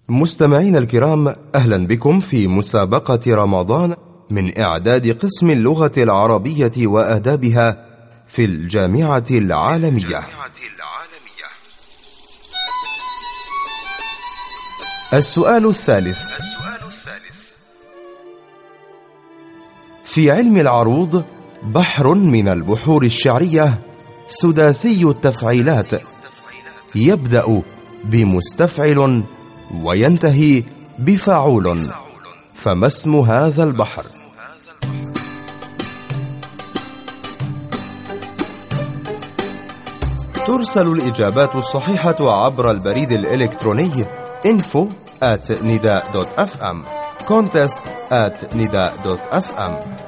مستمعين الكرام، أهلا بكم في مسابقة رمضان من إعداد قسم اللغة العربية وآدابها في الجامعة العالمية. السؤال الثالث. في علم العروض بحر من البحور الشعرية سداسي التفعيلات، يبدأ بمستفعل وينتهي بفاعول، فما اسم هذا البحر؟ ترسل الإجابات الصحيحة عبر البريد الإلكتروني info@nida.fm contest@nida.fm.